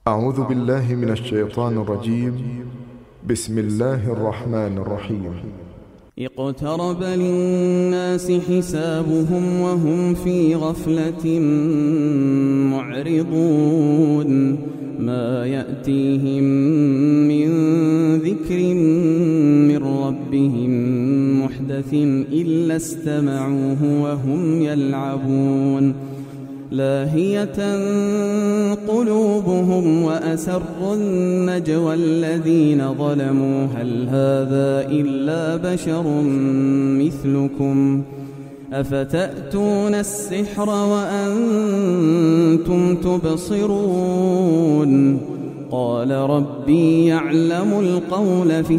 أعوذ بالله من الشيطان الرجيم. بسم الله الرحمن الرحيم. اقترب للناس حسابهم وهم في غفلة معرضون ما يأتيهم من ذكر من ربهم محدث إلا استمعوه وهم يلعبون لاهية قلوبهم وأسروا النجوى الذين ظلموا هل هذا إلا بشر مثلكم أفتأتون السحر وأنتم تبصرون قال ربي يعلم القول في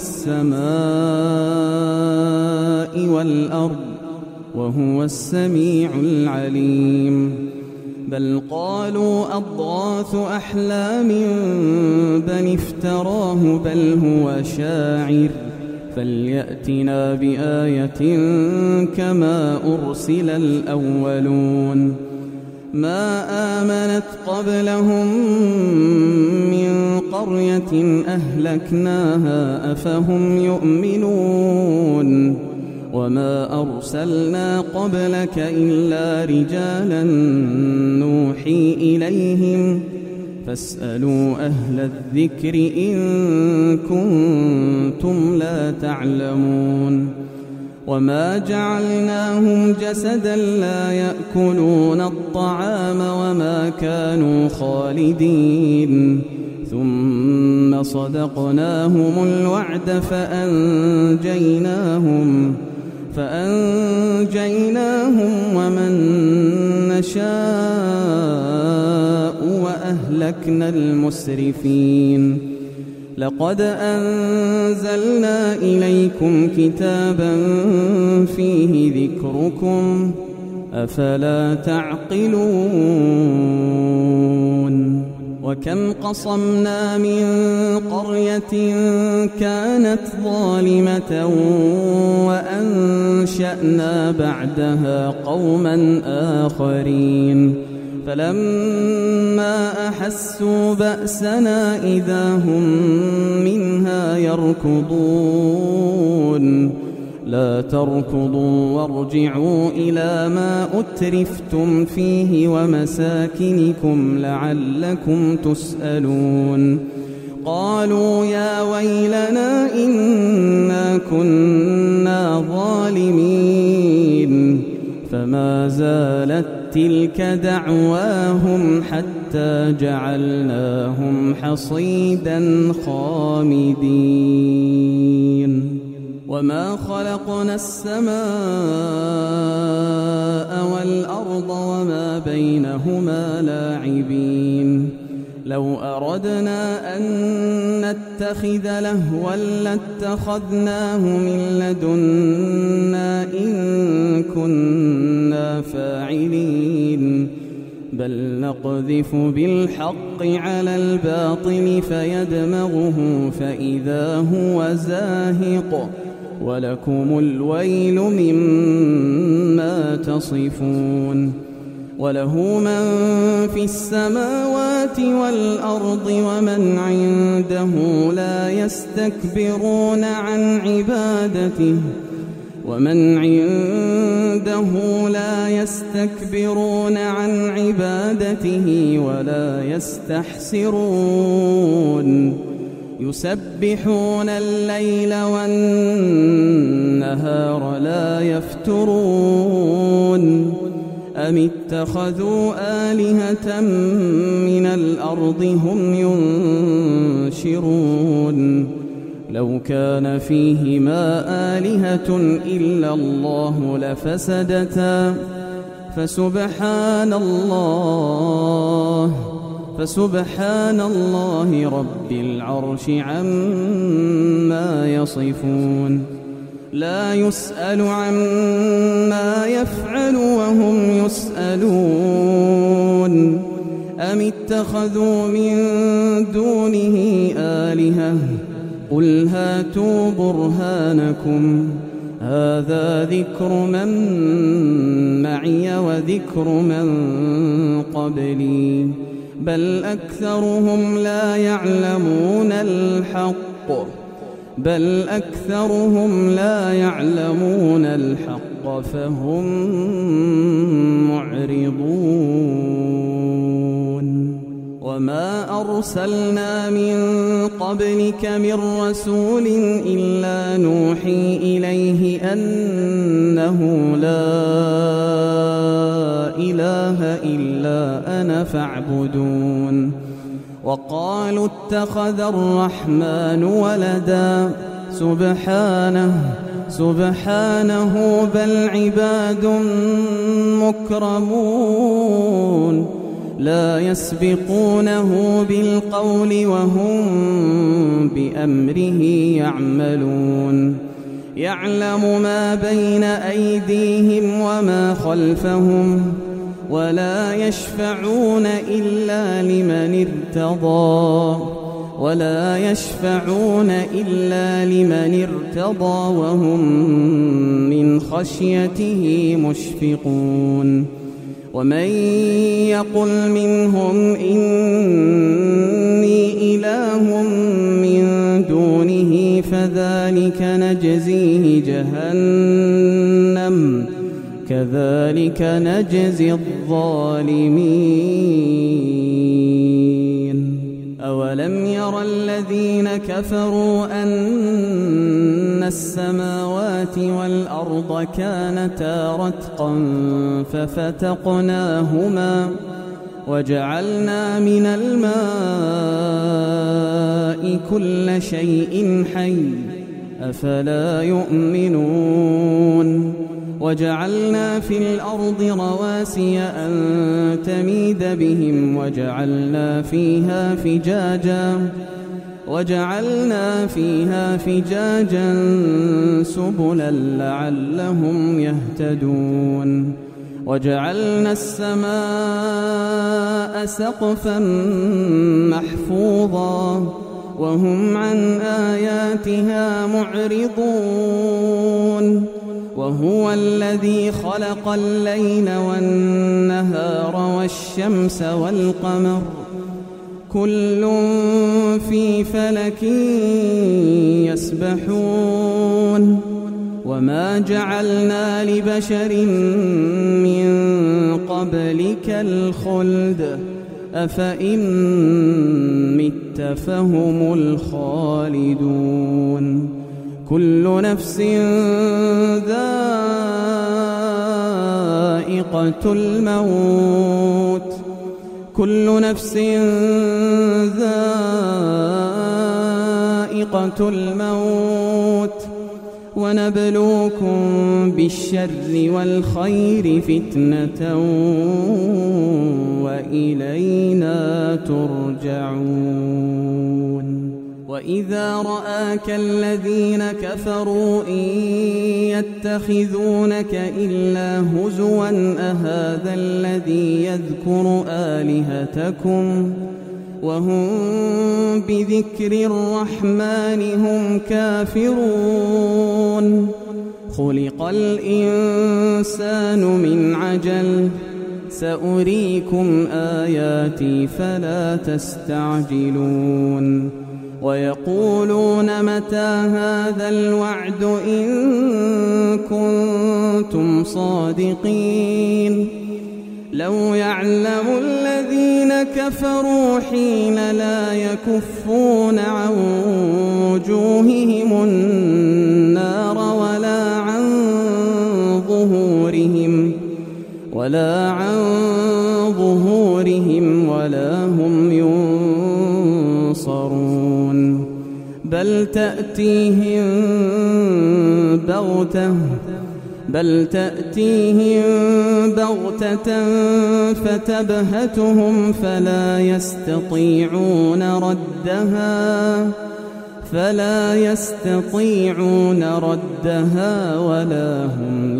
السماء والأرض وهو السميع العليم بل قالوا أضغاث أحلام بل افتراه بل هو شاعر فليأتنا بآية كما أرسل الأولون ما آمنت قبلهم من قرية أهلكناها أفهم يؤمنون وما أرسلنا قبلك إلا رجالا نوحي إليهم فاسألوا أهل الذكر إن كنتم لا تعلمون وما جعلناهم جسدا لا يأكلون الطعام وما كانوا خالدين ثم صدقناهم الوعد فأنجيناهم ومن نشاء وأهلكنا المسرفين لقد أنزلنا إليكم كتابا فيه ذكركم أفلا تعقلون وكم قصمنا من قرية كانت ظالمة وأنشأنا بعدها قوما آخرين فلما أحسوا بأسنا إذا هم منها يركضون لا تركضوا وارجعوا إلى ما أترفتم فيه ومساكنكم لعلكم تسألون قالوا يا ويلنا إنا كنا ظالمين فما زالت تلك دعواهم حتى جعلناهم حصيدا خامدين وما خلقنا السماء والأرض وما بينهما لاعبين لو أردنا أن نتخذ لهوا لاتخذناه من لدنا إن كنا فاعلين بل نقذف بالحق على الباطل فيدمغه فإذا هو زاهق ولكم الويل مما تصفون وله من في السماوات والأرض ومن عنده لا يستكبرون عن عبادته ولا يستحسرون يسبحون الليل والنهار لا يفترون أم اتخذوا آلهة من الأرض هم ينشرون لو كان فيهما آلهة إلا الله لفسدتا فسبحان الله رب العرش عما يصفون لا يسأل عما يفعل وهم يسألون أم اتخذوا من دونه آلهة قل هاتوا برهانكم هذا ذكر من معي وذكر من قبلي بل أكثرهم لا يعلمون الحق فهم معرضون وما أرسلنا من قبلك من رسول إلا نوحي إليه أنه لا إله إلا أنا فاعبدون وقالوا اتخذ الرحمن ولدا سبحانه بل عباد مكرمون لا يسبقونه بالقول وهم بأمره يعملون يعلم ما بين أيديهم وما خلفهم ولا يشفعون إلا لمن ارتضى وهم من خشيته مشفقون ومن يقل منهم إني إله من دونه فذلك نجزيه جهنم كذلك نجزي الظالمين أولم ير الذين كفروا أن السماوات والأرض كانتا رتقا ففتقناهما وجعلنا من الماء كل شيء حي أفلا يؤمنون وجعلنا في الأرض رواسي أن تميد بهم وجعلنا فيها فجاجا سبلا لعلهم يهتدون وجعلنا السماء سقفا محفوظا وهم عن آياتها معرضون وهو الذي خلق الليل والنهار والشمس والقمر كل في فلك يسبحون وما جعلنا لبشر من قبلك الخلد أفإن مت فهم الخالدون كل نفس ذائقة الموت ونبلوكم بالشر والخير فتنة وإلينا ترجعون وإذا رآك الذين كفروا إن يتخذونك إلا هزوا أهذا الذي يذكر آلهتكم وهم بذكر الرحمن هم كافرون خلق الإنسان من عجل سأريكم آياتي فلا تستعجلون ويقولون متى هذا الوعد إن كنتم صادقين لو يعلم الذين كفروا حين لا يكفون عن وجوههم النار ولا عن ظهورهم ولا هم ينصرون بل تأتيهم بغتة فتبهتهم فلا يستطيعون ردها ولا هم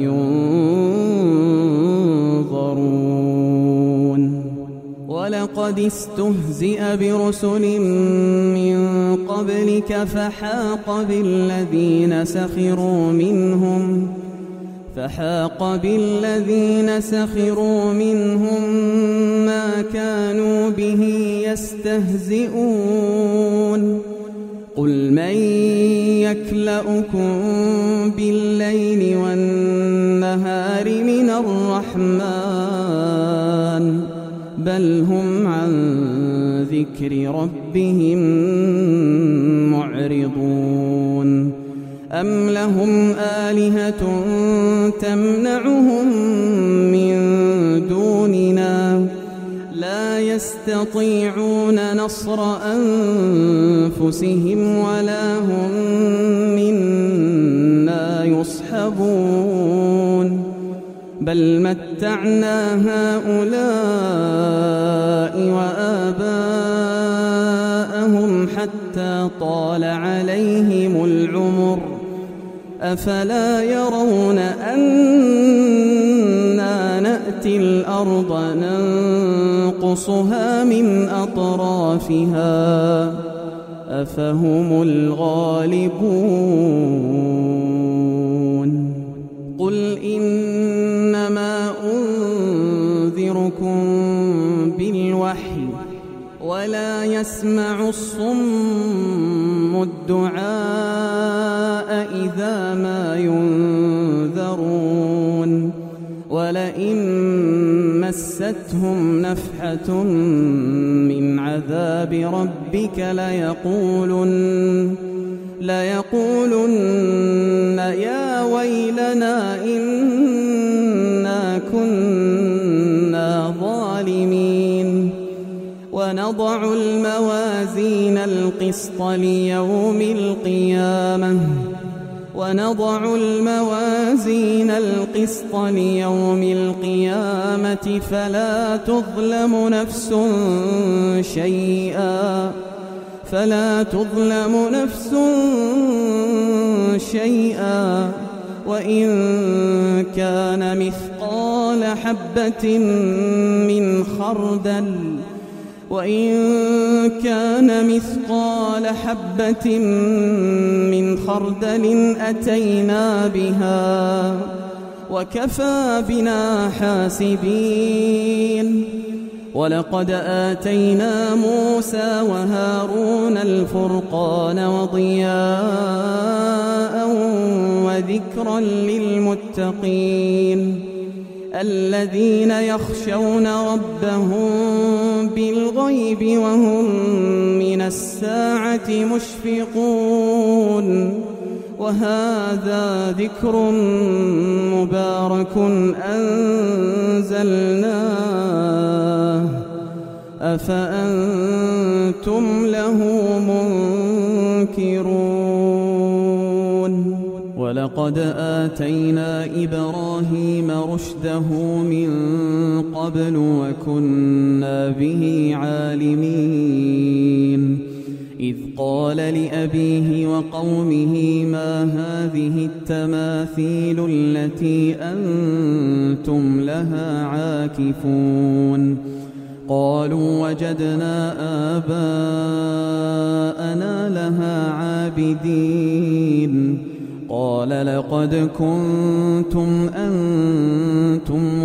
ينظرون ولقد استهزئ برسل من قبلك فحاق بالذين سخروا منهم فحاق بالذين سخروا منهم ما كانوا به يستهزئون قل من يكلؤكم بالليل والنهار من الرحمن بل هم عن ذكر ربهم معرضون أم لهم آلهة تمنعهم من دوننا لا يستطيعون نصر أنفسهم ولا هم منا يصحبون بل متعنا هؤلاء وآباءهم حتى طال عليهم العمر أفلا يرون أنا نأتي الأرض ننقصها من أطرافها أفهم الغالبون قل إنما أنذركم بالوحي ولا يسمع الصم الدعاء إذا ما ينذرون ولئن مستهم نفحة من عذاب ربك ليقولن يا ويلنا إنا كنا ظالمين ونضع الموازين القسط ليوم القيامة فلا تظلم نفس شيئا وإن كان مثقال حبة من خردل أتينا بها وكفى بنا حاسبين ولقد آتينا موسى وهارون الفرقان وضياء وذكرا للمتقين الذين يخشون ربهم بالغيب وهم من الساعة مشفقون وهذا ذكر مبارك أنزلناه أفأنتم له منكرون ولقد آتينا إبراهيم رشده من قبل وكنا به عالمين إذ قال لأبيه وقومه ما هذه التماثيل التي أنتم لها عاكفون قالوا وجدنا آباءنا لها عابدين قال لقد كنتم أنتم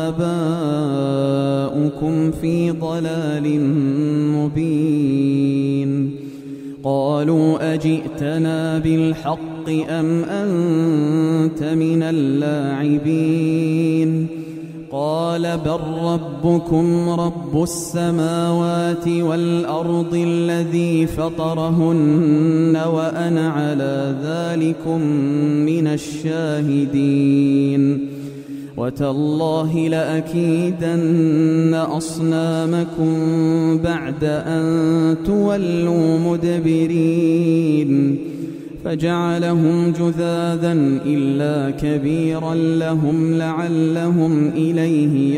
وآباؤكم في ضلال مبين قالوا أجئتنا بالحق أم أنت من اللاعبين قال بل ربكم رب السماوات والأرض الذي فطرهن وأنا على ذلكم من الشاهدين وتالله لأكيدن أصنامكم بعد أن تولوا مدبرين فجعلهم جذاذا إلا كبيرا لهم لعلهم إليه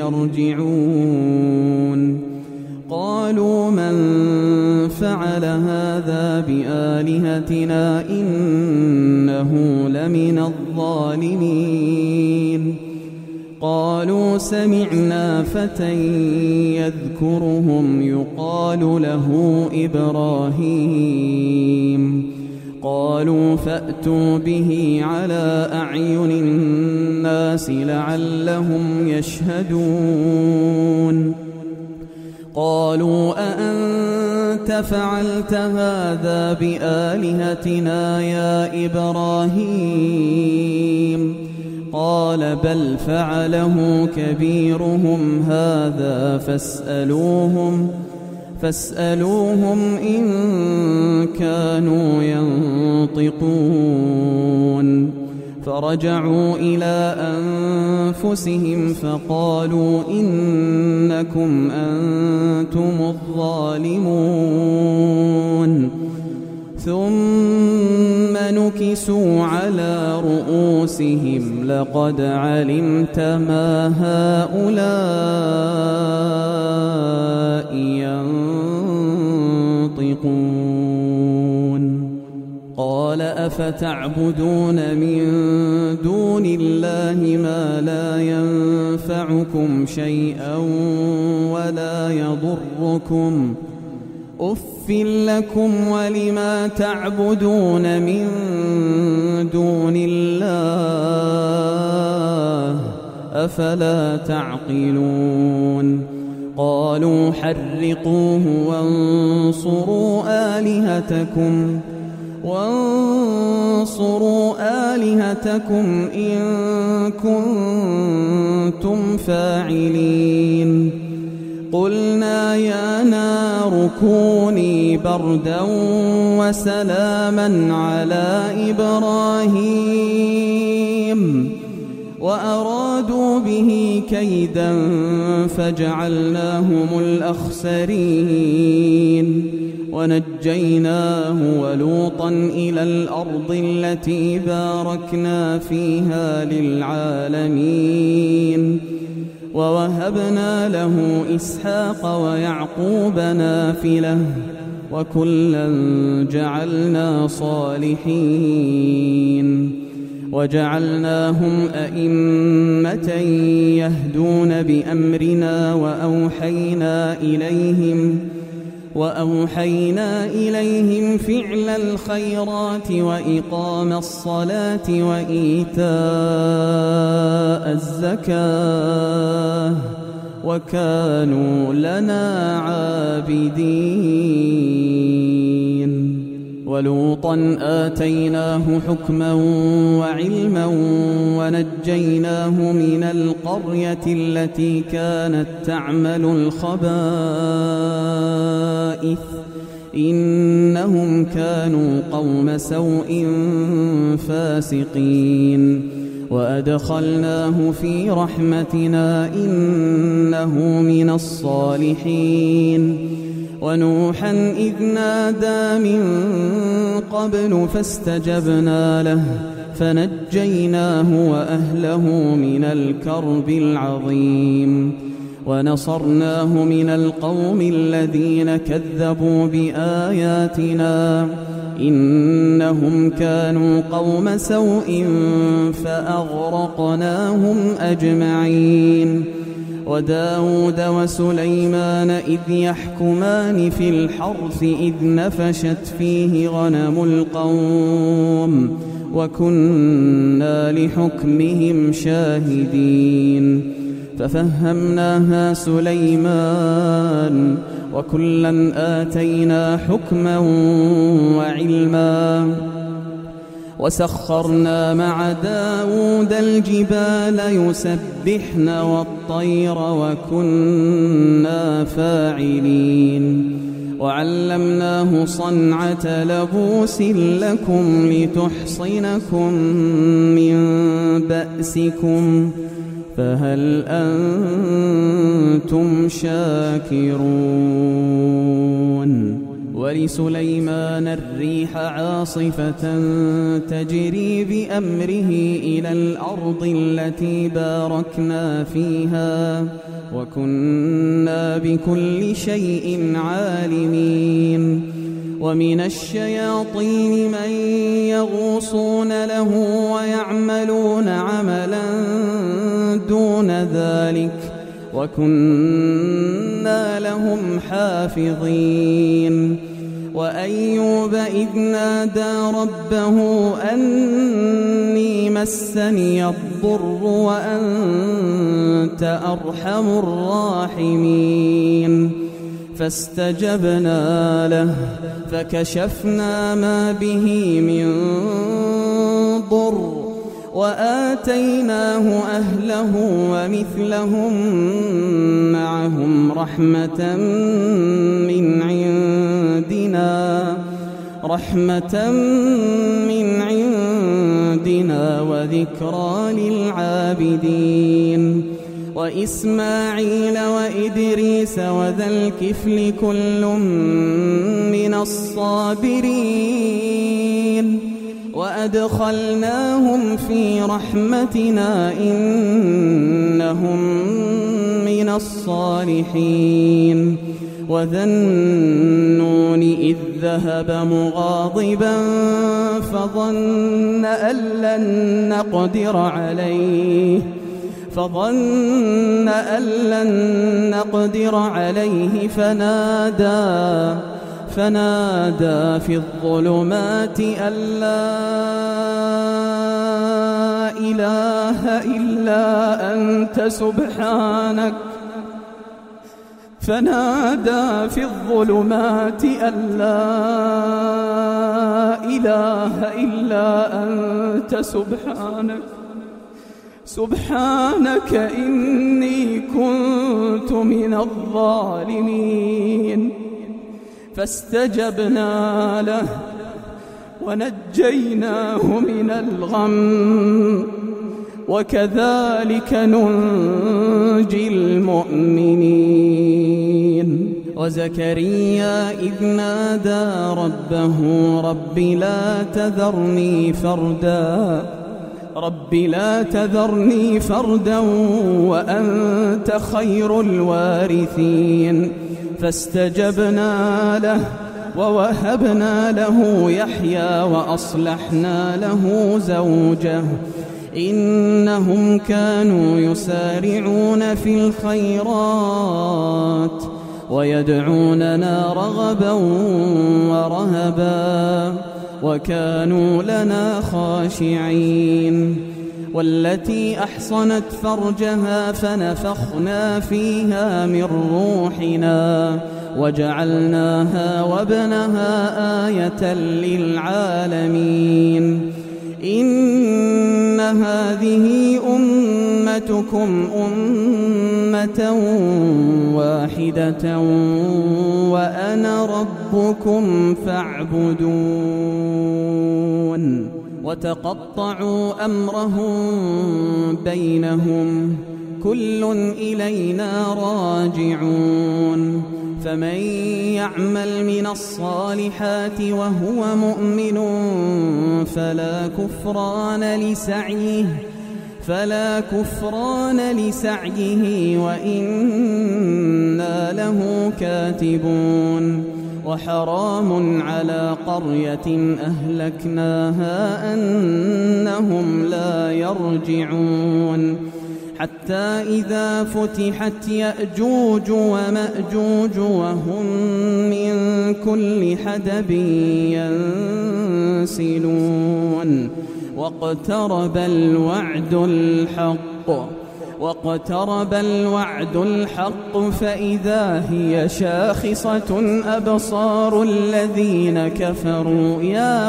يرجعون قالوا من فعل هذا بآلهتنا إنه لمن الظالمين قالوا سمعنا فتى يذكرهم يقال له إبراهيم قالوا فأتوا به على أعين الناس لعلهم يشهدون قالوا أأنت فعلت هذا بآلهتنا يا إبراهيم قال بل فعله كبيرهم هذا فاسألوهم إن كانوا ينطقون فرجعوا إلى أنفسهم فقالوا إنكم أنتم الظالمون ثم نكسوا على رؤوسهم لقد علمت ما هؤلاء ينطقون قال أفتعبدون من دون الله ما لا ينفعكم شيئا ولا يضركم أف لكم ولما تعبدون من دون الله أفلا تعقلون قالوا حرقوه وانصروا آلهتكم إن كنتم فاعلين قلنا يا نار كوني بردا وسلاما على إبراهيم وأرادوا به كيدا فجعلناهم الأخسرين ونجيناه ولوطا إلى الأرض التي باركنا فيها للعالمين ووهبنا له إسحاق ويعقوب نافلة وكلا جعلنا صالحين وجعلناهم أئمة يهدون بأمرنا وأوحينا إليهم فعل الخيرات وإقام الصلاة وإيتاء الزكاة وكانوا لنا عابدين ولوطا آتيناه حكما وعلما ونجيناه من القرية التي كانت تعمل الخبائث إنهم كانوا قوم سوء فاسقين وأدخلناه في رحمتنا إنه من الصالحين ونوحا إذ نادى من قبل فاستجبنا له فنجيناه وأهله من الكرب العظيم ونصرناه من القوم الذين كذبوا بآياتنا إنهم كانوا قوم سوء فأغرقناهم أجمعين وداود وسليمان إذ يحكمان في الحرث إذ نفشت فيه غنم القوم وكنا لحكمهم شاهدين ففهمناها سليمان وكلا آتينا حكما وعلما وسخرنا مع داود الجبال يسبحن والطير وكنا فاعلين وعلمناه صنعة لبوس لكم لتحصنكم من بأسكم فهل أنتم شاكرون ولسليمان الريح عاصفة تجري بأمره إلى الأرض التي باركنا فيها وكنا بكل شيء عالمين ومن الشياطين من يغوصون له ويعملون عملا دون ذلك وكنا لهم حافظين وأيوب إذ نادى ربه أني مسني الضر وأنت أرحم الراحمين فاستجبنا له فكشفنا ما به من ضر وآتيناه أهله ومثلهم معهم رحمة من عندنا وذكرى للعابدين وإسماعيل وإدريس وذا الكفل كل من الصابرين وأدخلناهم في رحمتنا إنهم من الصالحين وذا النون إذ ذهب مغاضبا فظن أن لن نقدر عليه فنادى في الظلمات أن لا إله إلا أنت سبحانك سبحانك إني كنت من الظالمين فاستجبنا له ونجيناه من الغم وكذلك ننجي المؤمنين وزكريا إذ نادى ربه رب لا تذرني فردا وأنت خير الوارثين فاستجبنا له ووهبنا له يحيى وأصلحنا له زوجه إنهم كانوا يسارعون في الخيرات ويدعوننا رغبا ورهبا وكانوا لنا خاشعين والتي أحصنت فرجها فنفخنا فيها من روحنا وجعلناها وابنها آية للعالمين إن هذه أمتكم أمة واحدة وأنا ربكم فاعبدون وتقطعوا أمرهم بينهم كل إلينا راجعون فمن يعمل من الصالحات وهو مؤمن فلا كفران لسعيه وإنا له كاتبون وحرام على قرية أهلكناها أنهم لا يرجعون حتى إذا فتحت يأجوج ومأجوج وهم من كل حدب ينسلون واقترب الوعد الحق فإذا هي شاخصة أبصار الذين كفروا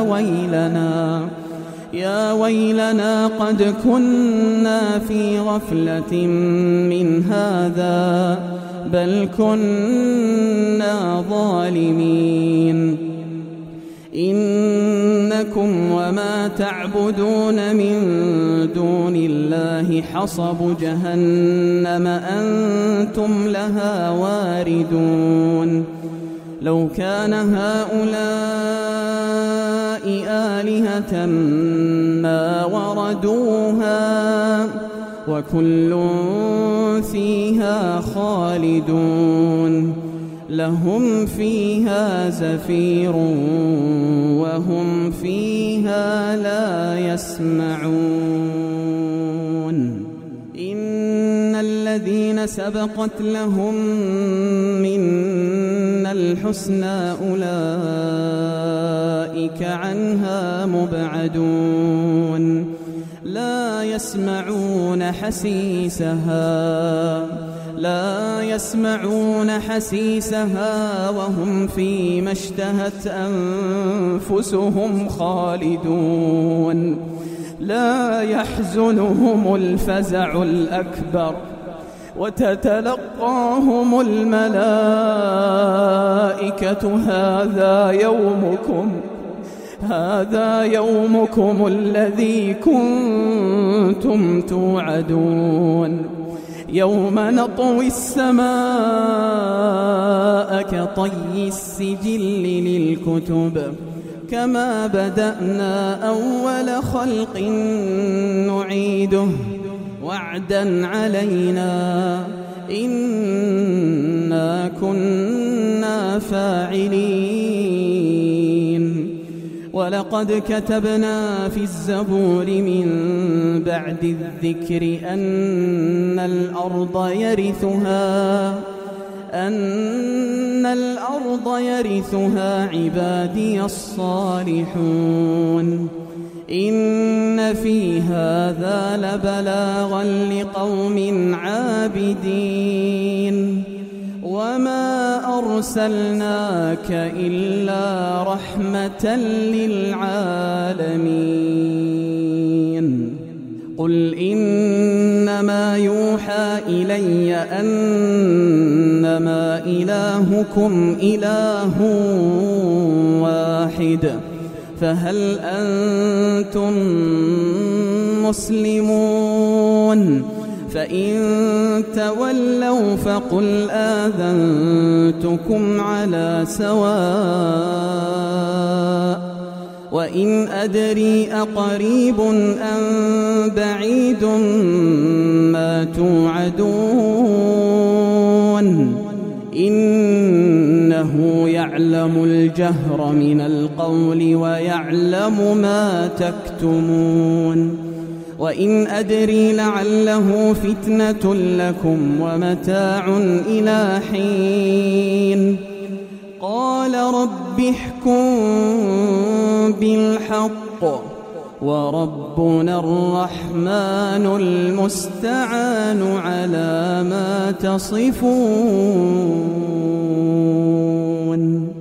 يا ويلنا قد كنا في غفلة من هذا بل كنا ظالمين إنكم وما تعبدون من دون الله حصب جهنم أنتم لها واردون لو كان هؤلاء آلهة ما وردوها وكل فيها خالدون لهم فيها زفير وهم فيها لا يسمعون إن الذين الذين سبقت لهم منا الحسنى أولئك عنها مبعدون لا يسمعون حسيسها وهم فيما اشتهت أنفسهم خالدون لا يحزنهم الفزع الأكبر وتتلقاهم الملائكة هذا يومكم الذي كنتم توعدون يوم نطوي السماء كطي السجل للكتب كما بدأنا أول خلق نعيده وعدا علينا إنا كنا فاعلين ولقد كتبنا في الزبور من بعد الذكر أن الأرض يرثها عبادي الصالحون إن في هذا لبلاغا لقوم عابدين وما أرسلناك إلا رحمة للعالمين قل إنما يوحى إلي أنما إلهكم إله واحد فهل أنتم مسلمون فإن تولوا فقل آذنتكم على سواء وإن أدري أقريب أم بعيد ما توعدون إنه يعلم الجهر من القول ويعلم ما تكتمون وإن أدري لعله فتنة لكم ومتاع إلى حين قال رب احكم بالحق وربنا الرحمن المستعان على ما تصفون